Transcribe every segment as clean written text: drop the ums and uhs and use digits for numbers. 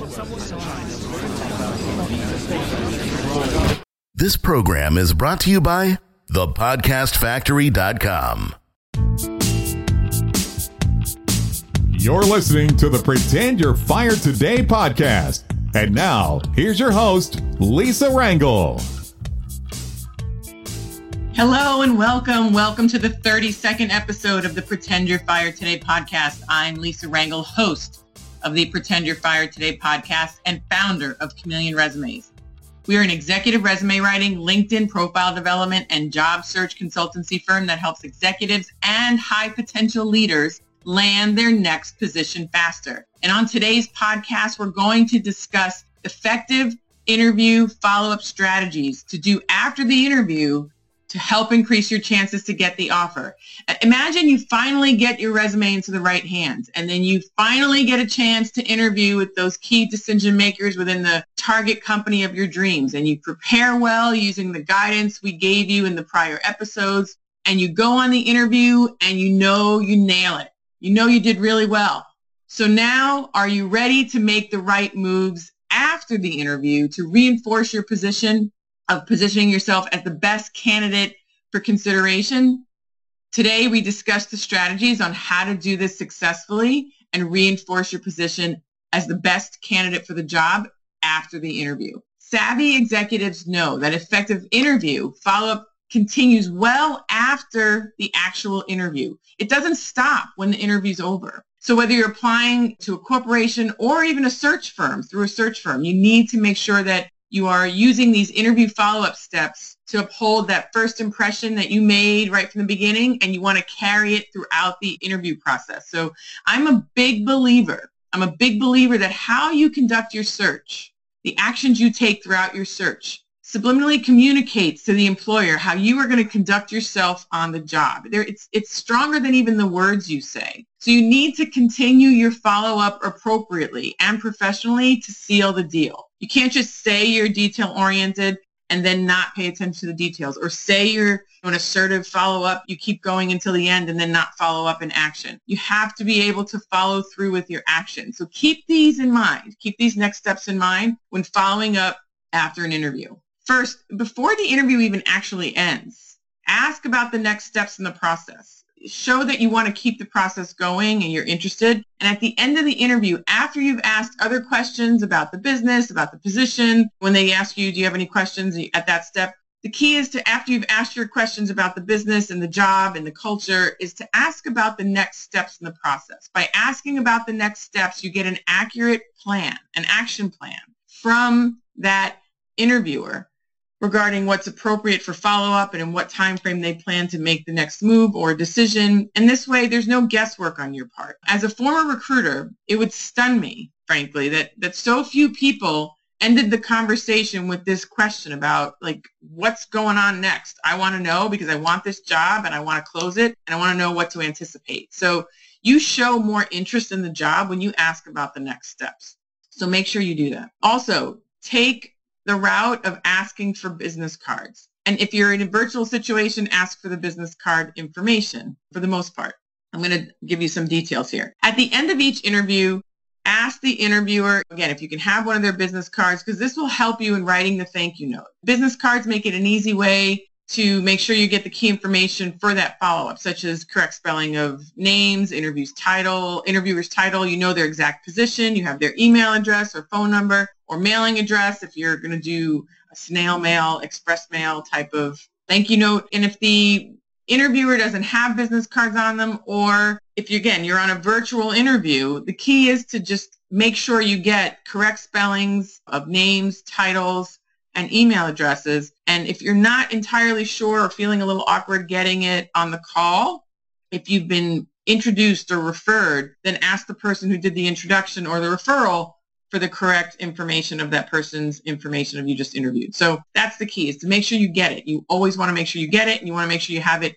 This program is brought to you by thepodcastfactory.com. You're listening to the Pretend You're Fired Today podcast. And now, here's your host, Lisa Rangel. Hello and welcome. Welcome to the 32nd episode of the Pretend You're Fired Today podcast. I'm Lisa Rangel, host of the Pretend You're Fired Today podcast and founder of Chameleon Resumes. We are an executive resume writing, LinkedIn profile development, and job search consultancy firm that helps executives and high potential leaders land their next position faster. And on today's podcast, we're going to discuss effective interview follow-up strategies to do after the interview to help increase your chances to get the offer. Imagine you finally get your resume into the right hands, and then you finally get a chance to interview with those key decision makers within the target company of your dreams, and you prepare well using the guidance we gave you in the prior episodes, and you go on the interview and you know you nail it. You know you did really well. So now, are you ready to make the right moves after the interview to reinforce your position of positioning yourself as the best candidate for consideration? Today, we discussed the strategies on how to do this successfully and reinforce your position as the best candidate for the job after the interview. Savvy executives know that effective interview follow-up continues well after the actual interview. It doesn't stop when the interview's over. So whether you're applying to a corporation or even a search firm, through a search firm, you need to make sure that you are using these interview follow-up steps to uphold that first impression that you made right from the beginning, and you want to carry it throughout the interview process. So I'm a big believer that how you conduct your search, the actions you take throughout your search, subliminally communicates to the employer how you are going to conduct yourself on the job. It's stronger than even the words you say. So you need to continue your follow-up appropriately and professionally to seal the deal. You can't just say you're detail-oriented and then not pay attention to the details, or say you're an assertive follow-up, you keep going until the end and then not follow up in action. You have to be able to follow through with your action. So keep these in mind. Keep these next steps in mind when following up after an interview. First, before the interview even actually ends, ask about the next steps in the process. Show that you want to keep the process going and you're interested. And at the end of the interview, after you've asked other questions about the business, about the position, when they ask you, do you have any questions at that step? The key is to, after you've asked your questions about the business and the job and the culture, is to ask about the next steps in the process. By asking about the next steps, you get an accurate plan, an action plan from that interviewer regarding what's appropriate for follow-up and in what time frame they plan to make the next move or decision. And this way, there's no guesswork on your part. As a former recruiter, it would stun me, frankly, that so few people ended the conversation with this question about, like, what's going on next? I want to know because I want this job and I want to close it and I want to know what to anticipate. So you show more interest in the job when you ask about the next steps. So make sure you do that. Also, take the route of asking for business cards. And if you're in a virtual situation, ask for the business card information for the most part. I'm going to give you some details here. At the end of each interview, ask the interviewer, again, if you can have one of their business cards, because this will help you in writing the thank you note. Business cards make it an easy way to make sure you get the key information for that follow-up, such as correct spelling of names, interviewer's title, you know their exact position, you have their email address or phone number or mailing address if you're going to do a snail mail, express mail type of thank you note. And if the interviewer doesn't have business cards on them, or if you're on a virtual interview, the key is to just make sure you get correct spellings of names, titles, and email addresses. And if you're not entirely sure or feeling a little awkward getting it on the call, if you've been introduced or referred, then ask the person who did the introduction or the referral for the correct information of that person's information of you just interviewed. So that's the key, is to make sure you get it. You always want to make sure you get it, and you want to make sure you have it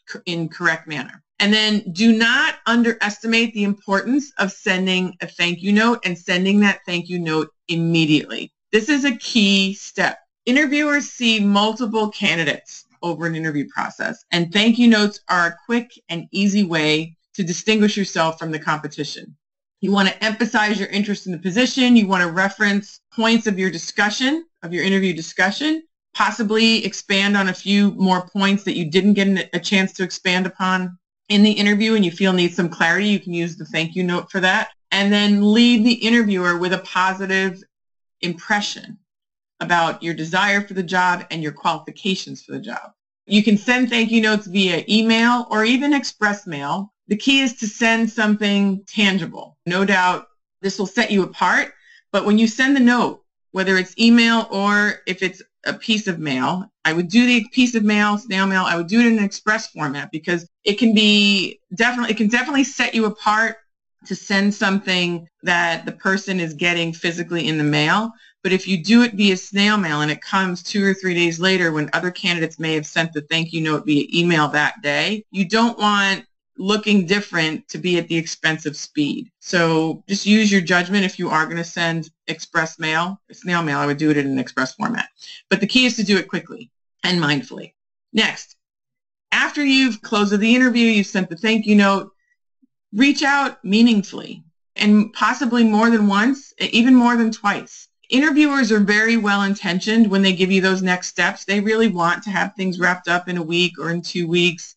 in correct manner. And then do not underestimate the importance of sending a thank you note and sending that thank you note immediately. This is a key step. Interviewers see multiple candidates over an interview process, and thank you notes are a quick and easy way to distinguish yourself from the competition. You want to emphasize your interest in the position. You want to reference points of your discussion, of your interview discussion, possibly expand on a few more points that you didn't get a chance to expand upon in the interview and you feel needs some clarity. You can use the thank you note for that. And then leave the interviewer with a positive impression about your desire for the job and your qualifications for the job. You can send thank you notes via email or even express mail. The key is to send something tangible. No doubt this will set you apart, but when you send the note, whether it's email or if it's a piece of mail, I would do the piece of mail, snail mail, I would do it in an express format because it can definitely set you apart to send something that the person is getting physically in the mail. But if you do it via snail mail and it comes 2 or 3 days later when other candidates may have sent the thank you note via email that day, you don't want looking different to be at the expense of speed. So just use your judgment. If you are going to send express mail, snail mail, I would do it in an express format. But the key is to do it quickly and mindfully. Next, after you've closed the interview, you've sent the thank you note, reach out meaningfully and possibly more than once, even more than twice. Interviewers are very well-intentioned when they give you those next steps. They really want to have things wrapped up in a week or in 2 weeks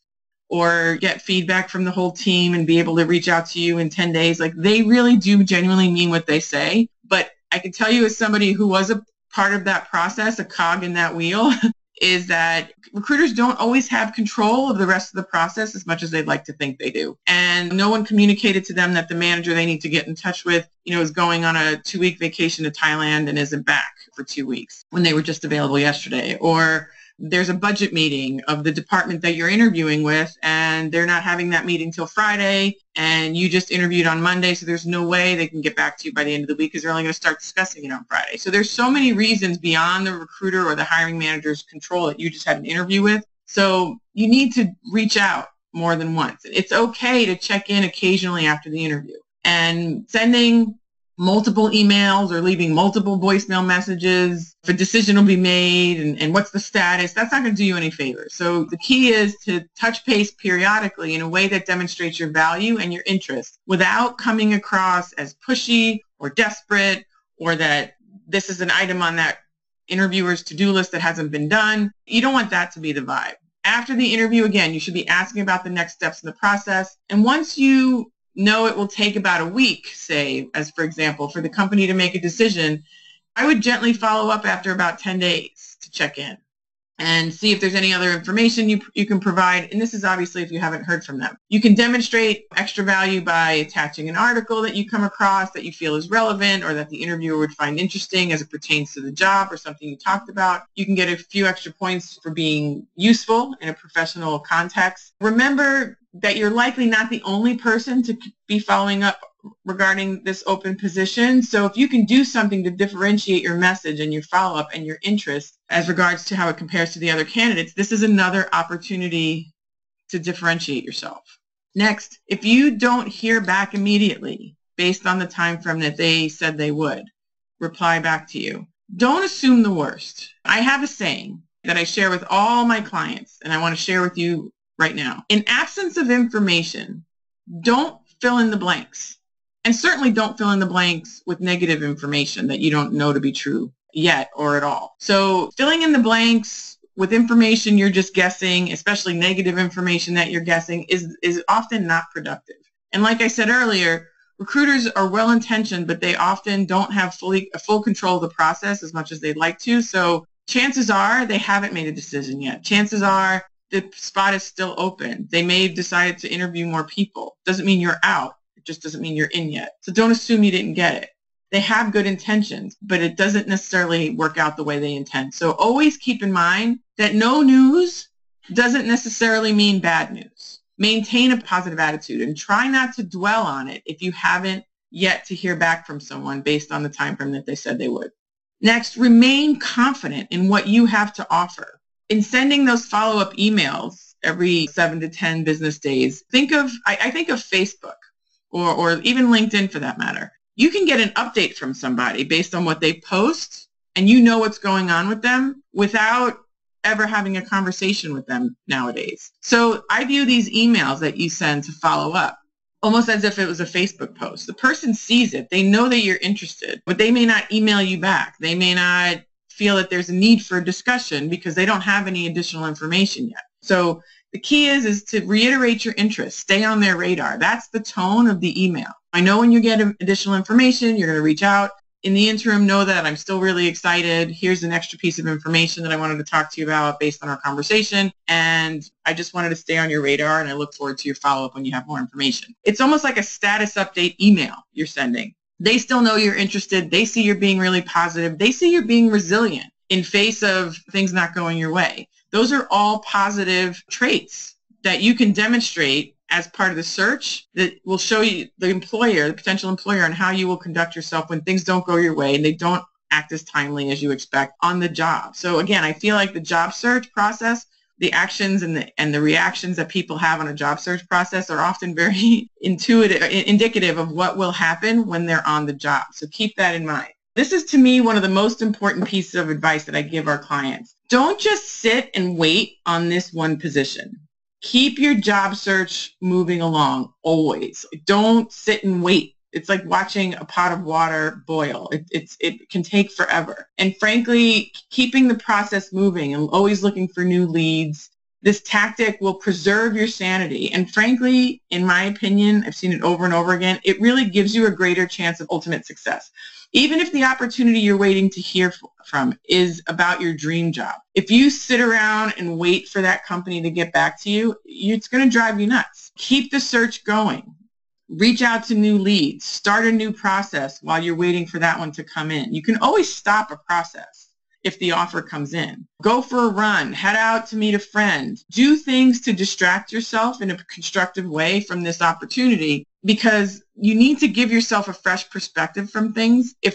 or get feedback from the whole team and be able to reach out to you in 10 days. Like they really do genuinely mean what they say. But I can tell you as somebody who was a part of that process, a cog in that wheel, is that recruiters don't always have control of the rest of the process as much as they'd like to think they do. And no one communicated to them that the manager they need to get in touch with, is going on a 2-week vacation to Thailand and isn't back for 2 weeks when they were just available yesterday. Or there's a budget meeting of the department that you're interviewing with and they're not having that meeting till Friday and you just interviewed on Monday, so there's no way they can get back to you by the end of the week because they're only going to start discussing it on Friday. So there's so many reasons beyond the recruiter or the hiring manager's control that you just had an interview with. So you need to reach out more than once. It's okay to check in occasionally after the interview, and sending multiple emails or leaving multiple voicemail messages if a decision will be made and what's the status, that's not going to do you any favors. So the key is to touch base periodically in a way that demonstrates your value and your interest without coming across as pushy or desperate or that this is an item on that interviewer's to-do list that hasn't been done. You don't want that to be the vibe. After the interview, again, you should be asking about the next steps in the process. And once you know it will take about a week, say, as for example, for the company to make a decision, I would gently follow up after about 10 days to check in and see if there's any other information you can provide. And this is obviously if you haven't heard from them. You can demonstrate extra value by attaching an article that you come across that you feel is relevant or that the interviewer would find interesting as it pertains to the job or something you talked about. You can get a few extra points for being useful in a professional context. Remember that you're likely not the only person to be following up regarding this open position. So if you can do something to differentiate your message and your follow-up and your interest as regards to how it compares to the other candidates, this is another opportunity to differentiate yourself. Next, if you don't hear back immediately based on the time frame that they said they would reply back to you, don't assume the worst. I have a saying that I share with all my clients, and I want to share with you right now. In absence of information, don't fill in the blanks. And certainly don't fill in the blanks with negative information that you don't know to be true yet or at all. So filling in the blanks with information you're just guessing, especially negative information that you're guessing, is often not productive. And like I said earlier, recruiters are well-intentioned, but they often don't have full control of the process as much as they'd like to. So chances are they haven't made a decision yet. Chances are the spot is still open. They may have decided to interview more people. Doesn't mean you're out. It just doesn't mean you're in yet. So don't assume you didn't get it. They have good intentions, but it doesn't necessarily work out the way they intend. So always keep in mind that no news doesn't necessarily mean bad news. Maintain a positive attitude and try not to dwell on it if you haven't yet to hear back from someone based on the time frame that they said they would. Next, remain confident in what you have to offer. In sending those follow-up emails every 7 to 10 business days, I think of Facebook or even LinkedIn for that matter. You can get an update from somebody based on what they post, and you know what's going on with them without ever having a conversation with them nowadays. So I view these emails that you send to follow up almost as if it was a Facebook post. The person sees it. They know that you're interested, but they may not email you back. They may not feel that there's a need for a discussion because they don't have any additional information yet. So the key is to reiterate your interest. Stay on their radar. That's the tone of the email. I know when you get additional information, you're going to reach out. In the interim, know that I'm still really excited. Here's an extra piece of information that I wanted to talk to you about based on our conversation. And I just wanted to stay on your radar, and I look forward to your follow-up when you have more information. It's almost like a status update email you're sending. They still know you're interested. They see you're being really positive. They see you're being resilient in face of things not going your way. Those are all positive traits that you can demonstrate as part of the search that will show you the employer, the potential employer, on how you will conduct yourself when things don't go your way and they don't act as timely as you expect on the job. So again, I feel like the job search process, the actions and the reactions that people have on a job search process are often very indicative of what will happen when they're on the job. So keep that in mind. This is, to me, one of the most important pieces of advice that I give our clients. Don't just sit and wait on this one position. Keep your job search moving along always. Don't sit and wait. It's like watching a pot of water boil. It can take forever. And frankly, keeping the process moving and always looking for new leads, this tactic will preserve your sanity. And frankly, in my opinion, I've seen it over and over again, it really gives you a greater chance of ultimate success. Even if the opportunity you're waiting to hear from is about your dream job. If you sit around and wait for that company to get back to you, it's going to drive you nuts. Keep the search going. Reach out to new leads. Start a new process while you're waiting for that one to come in. You can always stop a process if the offer comes in. Go for a run. Head out to meet a friend. Do things to distract yourself in a constructive way from this opportunity, because you need to give yourself a fresh perspective from things if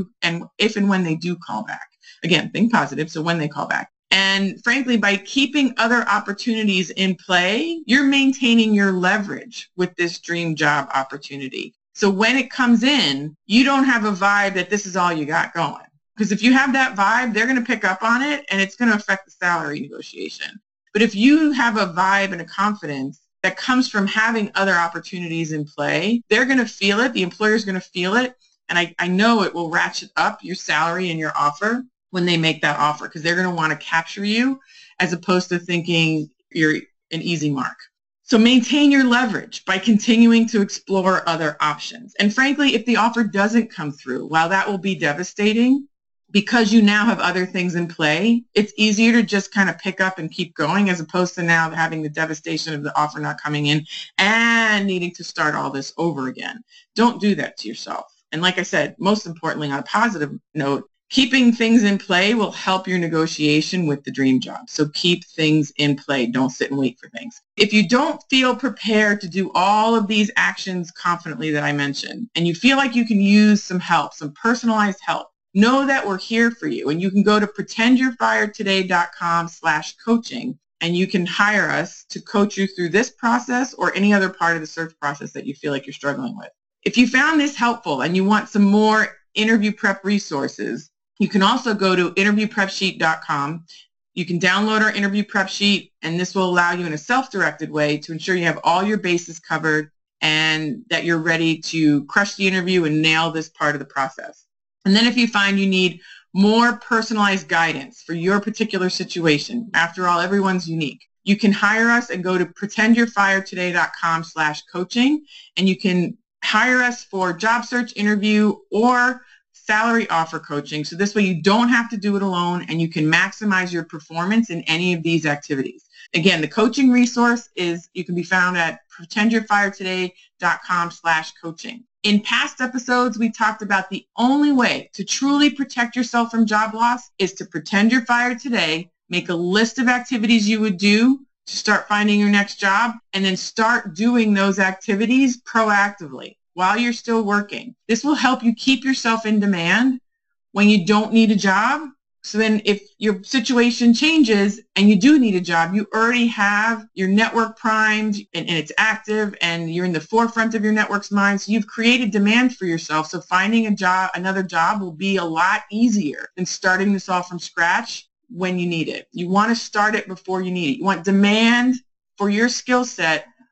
and when they do call back. Again, think positive, so when they call back. And frankly, by keeping other opportunities in play, you're maintaining your leverage with this dream job opportunity. So when it comes in, you don't have a vibe that this is all you got going. Because if you have that vibe, they're going to pick up on it, and it's going to affect the salary negotiation. But if you have a vibe and a confidence that comes from having other opportunities in play, they're going to feel it. The employer's going to feel it. And I know it will ratchet up your salary and your offer when they make that offer, because they're going to want to capture you as opposed to thinking you're an easy mark. So maintain your leverage by continuing to explore other options. And frankly, if the offer doesn't come through, while that will be devastating, because you now have other things in play, it's easier to just kind of pick up and keep going as opposed to now having the devastation of the offer not coming in and needing to start all this over again. Don't do that to yourself. And like I said, most importantly, on a positive note, keeping things in play will help your negotiation with the dream job. So keep things in play. Don't sit and wait for things. If you don't feel prepared to do all of these actions confidently that I mentioned, and you feel like you can use some help, some personalized help, know that we're here for you. And you can go to pretendyourfiredtoday.com/coaching, and you can hire us to coach you through this process or any other part of the search process that you feel like you're struggling with. If you found this helpful and you want some more interview prep resources, you can also go to interviewprepsheet.com. You can download our interview prep sheet, and this will allow you in a self-directed way to ensure you have all your bases covered and that you're ready to crush the interview and nail this part of the process. And then if you find you need more personalized guidance for your particular situation, after all, everyone's unique, you can hire us and go to pretendyourfiredtoday.com/coaching, and you can hire us for job search, interview, or salary offer coaching. So this way you don't have to do it alone, and you can maximize your performance in any of these activities. Again, the coaching resource you can be found at pretendyourfiredtoday.com/coaching. In past episodes, we talked about the only way to truly protect yourself from job loss is to pretend you're fired today, make a list of activities you would do to start finding your next job, and then start doing those activities proactively while you're still working. This will help you keep yourself in demand when you don't need a job. So then if your situation changes and you do need a job, you already have your network primed and it's active and you're in the forefront of your network's mind. So you've created demand for yourself. So finding another job will be a lot easier than starting this off from scratch when you need it. You want to start it before you need it. You want demand for your skill set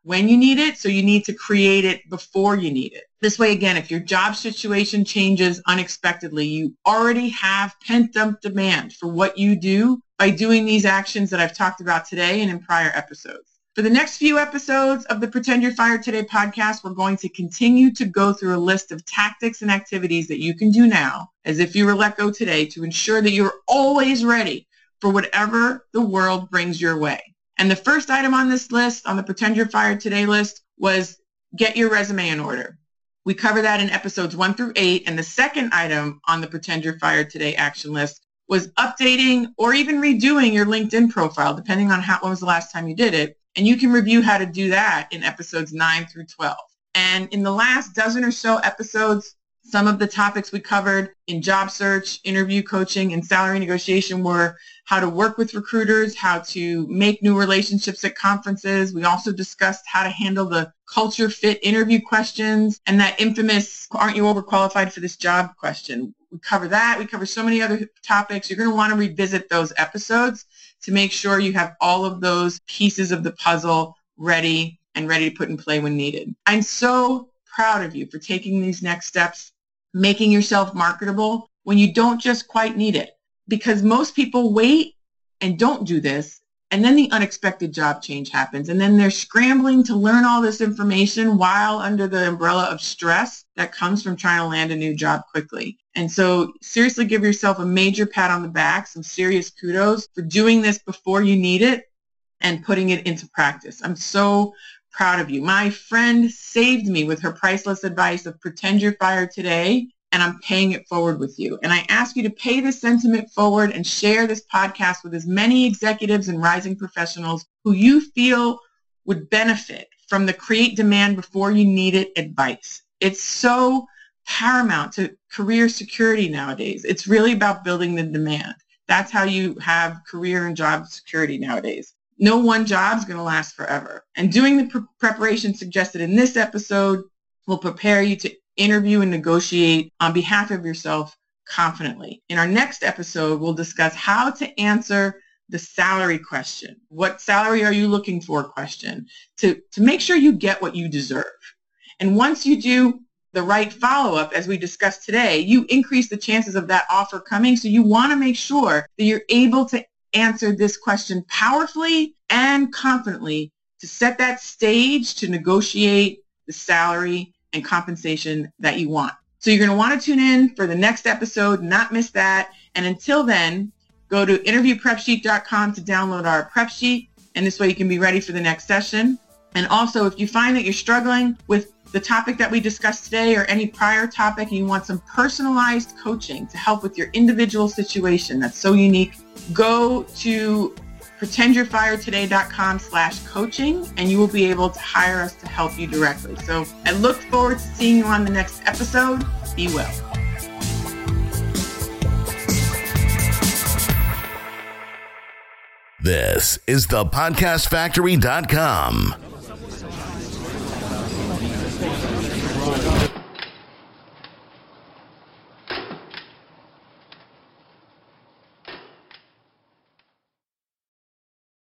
when you need it, so you need to create it before you need it. This way, again, if your job situation changes unexpectedly, you already have pent-up demand for what you do by doing these actions that I've talked about today and in prior episodes. For the next few episodes of the Pretend You're Fired Today podcast, we're going to continue to go through a list of tactics and activities that you can do now, as if you were let go today, to ensure that you're always ready for whatever the world brings your way. And the first item on this list, on the Pretend You're Fired Today list, was get your resume in order. We cover that in episodes 1 through 8. And the second item on the Pretend You're Fired Today action list was updating or even redoing your LinkedIn profile, depending on when was the last time you did it. And you can review how to do that in episodes 9 through 12. And in the last dozen or so episodes, some of the topics we covered in job search, interview coaching, and salary negotiation were how to work with recruiters, how to make new relationships at conferences. We also discussed how to handle the culture fit interview questions and that infamous, aren't you overqualified for this job question. We cover that. We cover so many other topics. You're going to want to revisit those episodes to make sure you have all of those pieces of the puzzle ready to put in play when needed. I'm so proud of you for taking these next steps, making yourself marketable when you don't just quite need it. Because most people wait and don't do this, and then the unexpected job change happens, and then they're scrambling to learn all this information while under the umbrella of stress that comes from trying to land a new job quickly. And so seriously give yourself a major pat on the back, some serious kudos for doing this before you need it and putting it into practice. I'm so proud of you. My friend saved me with her priceless advice of pretend you're fired today, and I'm paying it forward with you. And I ask you to pay this sentiment forward and share this podcast with as many executives and rising professionals who you feel would benefit from the create demand before you need it advice. It's so paramount to career security nowadays. It's really about building the demand. That's how you have career and job security nowadays. No one job is going to last forever. And doing the preparation suggested in this episode will prepare you to interview and negotiate on behalf of yourself confidently. In our next episode, we'll discuss how to answer the salary question. What salary are you looking for question to make sure you get what you deserve. And once you do the right follow-up, as we discussed today, you increase the chances of that offer coming. So you want to make sure that you're able to answer this question powerfully and confidently to set that stage to negotiate the salary and compensation that you want. So you're going to want to tune in for the next episode, not miss that. And until then, go to interviewprepsheet.com to download our prep sheet. And this way you can be ready for the next session. And also, if you find that you're struggling with the topic that we discussed today or any prior topic and you want some personalized coaching to help with your individual situation that's so unique, go to pretendyourfiredtoday.com/coaching and you will be able to hire us to help you directly. So I look forward to seeing you on the next episode. Be well. This is the podcastfactory.com.